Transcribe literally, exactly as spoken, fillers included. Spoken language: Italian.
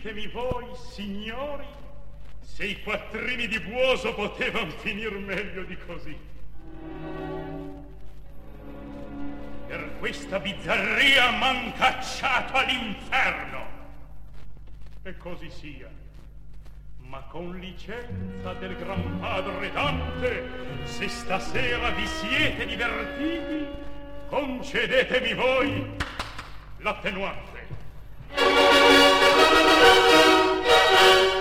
ditemi voi, signori, se i quattrini di Buoso potevan finir meglio di così. Per questa bizzarria m'han cacciato all'inferno. E così sia. Ma con licenza del gran padre Dante, se stasera vi siete divertiti, concedetemi voi l'attenuante.